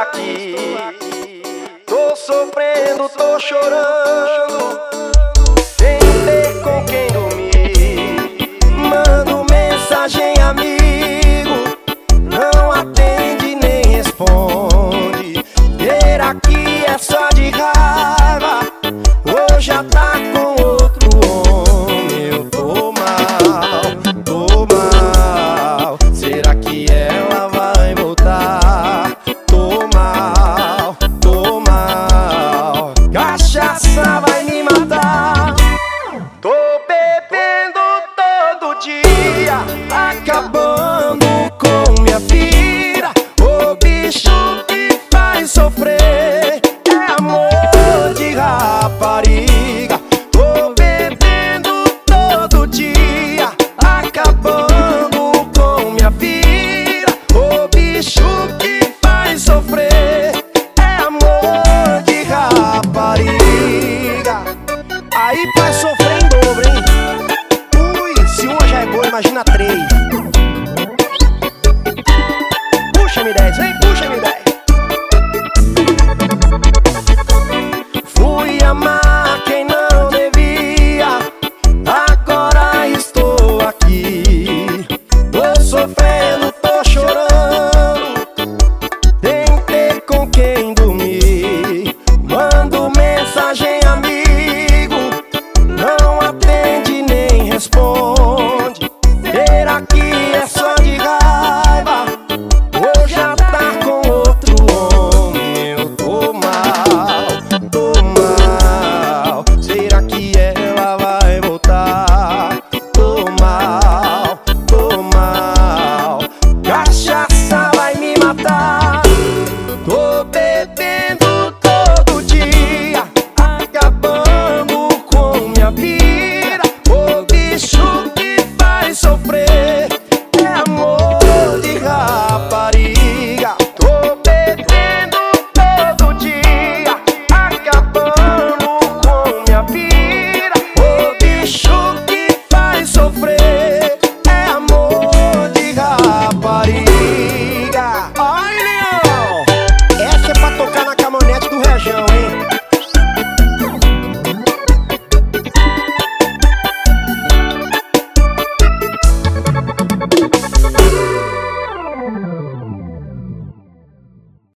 aqui. Tô sofrendo, tô chorando, sem ter com quem dormir. Mando mensagem, amigo, não atende nem responde. Ter aqui é só de raiva, ou já tá com outro homem. Eu tô mal, será que ela vai voltar? Tô mal, cachaça vai me matar. Tô bebendo todo dia, acabando com minha vida. O bicho que faz sofrer é amor de rapariga. Tô bebendo todo dia, acabando com minha vida. O bicho que faz sofrer é amor de rapariga. Aí vai sofrer em dobro, hein? Ui, se uma já é boa, imagina três.